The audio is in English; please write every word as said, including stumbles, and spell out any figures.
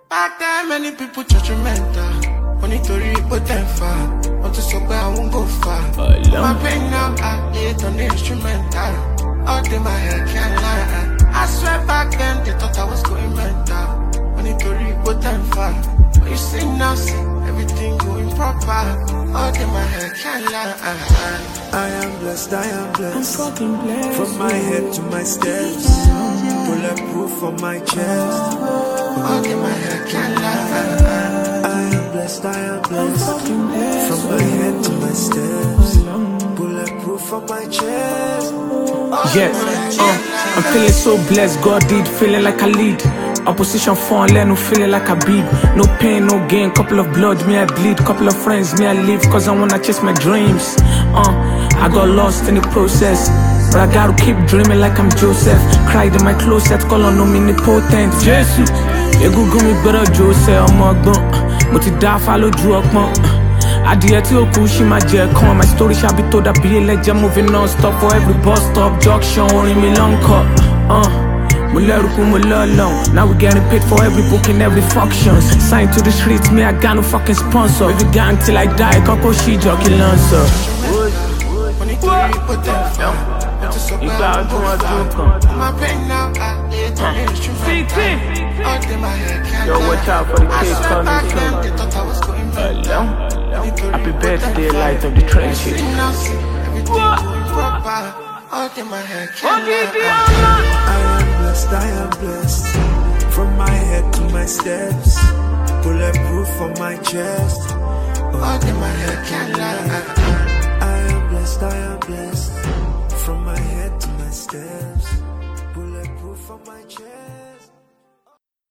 Back then, many people judgmental. Only to reap what them far. Want to so bad, I won't go far. My pain now, I hate on the instrumental. All day my head can't lie. I swear back then, they thought I was going mental. Only to reap what them far. But you see now, see everything going proper. All day my head can't lie. I am blessed, I am blessed. I'm fucking blessed. From my head to my steps. Bulletproof on my chest. All day my head can't lie. I am blessed, I am blessed. From my head to my steps. Bulletproof on my chest. Yeah, uh, I'm feeling so blessed, God did, feeling like I lead. Opposition falling, no feeling like a beat. No pain, no gain, couple of blood, me I bleed. Couple of friends, me I live, cause I wanna chase my dreams. Uh, I got lost in the process, but I gotta keep dreaming like I'm Joseph. Cried in my closet, call on omnipotent Jesus. You go go me better Joseph, I'm a gun. But it die follow you up, man. Adìẹ tí ó kú ṣì máa jẹ kan. My story shall be told, I be a legend moving non-stop. For every bus stop, junction, orin mi long cut. uh, Mo lẹ́rù kú mo lọ́lọ́run. Now we getting paid for every booking, every function. Signed to the streets, me I got no fucking sponsor. Every gang till I die, kọ́kọ́ ṣì jọ kí ló ń sọ. Ìgbà ọdún ọdún kan. My pain now, I hate on the instrumental. All day my head can't Yo, watch out for the I kids swear coming back then, soon. they thought I was going mental. Happy birthday, light of the trenches. Now see everything going proper. All day my head can't lie. I am blessed, I am blessed. From my head to my steps. Bulletproof on my chest. All day my head can't lie. I am blessed, I am blessed. From my head to my steps. Bulletproof on my chest.